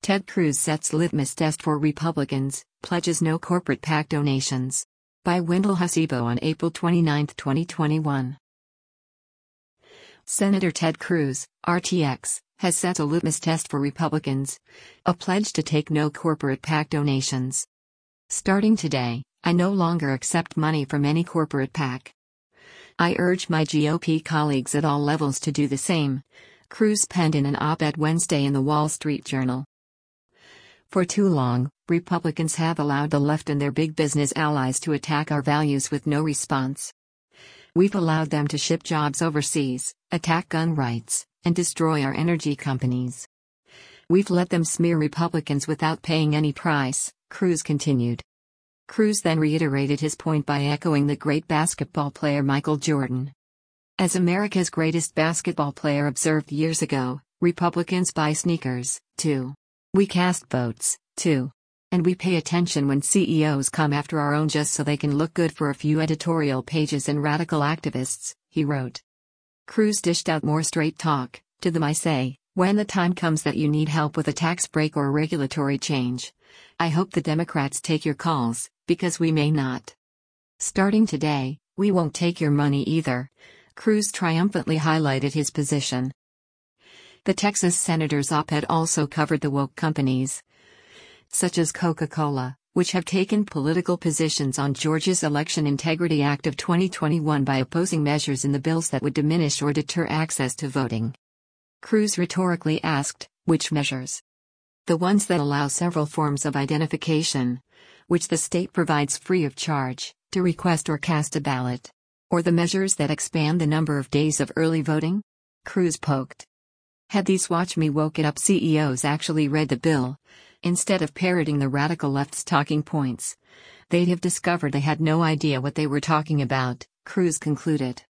Ted Cruz sets litmus test for Republicans, pledges no corporate PAC donations. By Wendell Hasebo on April 29, 2021. Senator Ted Cruz, RTX, has set a litmus test for Republicans, a pledge to take no corporate PAC donations. Starting today, I no longer accept money from any corporate PAC. I urge my GOP colleagues at all levels to do the same, Cruz penned in an op-ed Wednesday in the Wall Street Journal. For too long, Republicans have allowed the left and their big business allies to attack our values with no response. We've allowed them to ship jobs overseas, attack gun rights, and destroy our energy companies. We've let them smear Republicans without paying any price, Cruz continued. Cruz then reiterated his point by echoing the great basketball player Michael Jordan. As America's greatest basketball player observed years ago, Republicans buy sneakers, too. We cast votes, too. And we pay attention when CEOs come after our own just so they can look good for a few editorial pages and radical activists, he wrote. Cruz dished out more straight talk. To them I say, when the time comes that you need help with a tax break or regulatory change, I hope the Democrats take your calls, because we may not. Starting today, we won't take your money either. Cruz triumphantly highlighted his position. The Texas senator's op-ed also covered the woke companies, such as Coca-Cola, which have taken political positions on Georgia's Election Integrity Act of 2021 by opposing measures in the bills that would diminish or deter access to voting. Cruz rhetorically asked, which measures? The ones that allow several forms of identification, which the state provides free of charge, to request or cast a ballot? Or the measures that expand the number of days of early voting? Cruz poked. Had these Watch Me Woke It Up CEOs actually read the bill, instead of parroting the radical left's talking points, they'd have discovered they had no idea what they were talking about, Cruz concluded.